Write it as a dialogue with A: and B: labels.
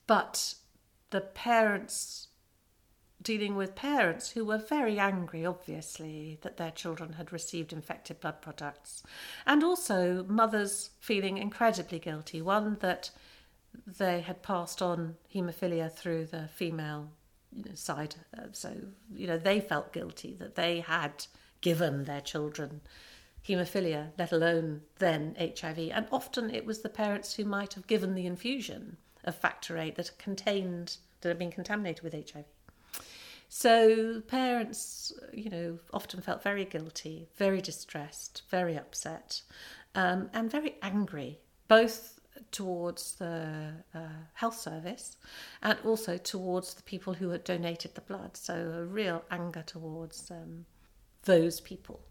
A: But the parents, dealing with parents who were very angry, obviously, that their children had received infected blood products, and also mothers feeling incredibly guilty. One, that they had passed on haemophilia through the female side. So, they felt guilty that they had given their children haemophilia, let alone then HIV. And often it was the parents who might have given the infusion of factor VIII that had been contaminated with HIV. So parents, often felt very guilty, very distressed, very upset, and very angry, both towards the health service and also towards the people who had donated the blood. So a real anger towards those people.